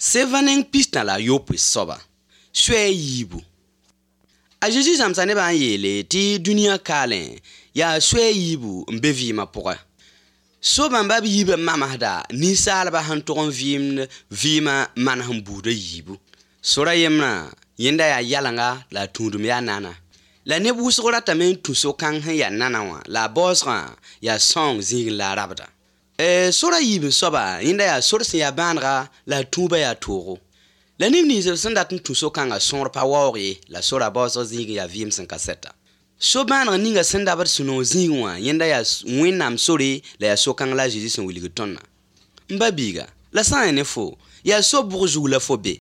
Sevaning pista la yopwe soba. Shwe yibu. A Jésus zamsa ne ban yele ti dunia kalen ya shwe yibu mbevi mapoka. Soba mbabi yibu mamahda ni salba han togon vima manaham buda yibu. Sora yemna yenda ya yalanga la tundum ya nana. La nebu sora tamen tuso kang ya nana wa la bosra ya song zing la rabda. Sora yibu soba yenda ya sorsi ya banra la tuba ya toro. La nimni sendat tuso kanga sonr pa wori la sora boso zing ya vim sen kaseta. So banra ninga sendabat suno zingwa yenda ya winam sori la ya sokang la Jésus sen wiligutonna. Mbabiga la sa ne fo ya so bourjou la fobe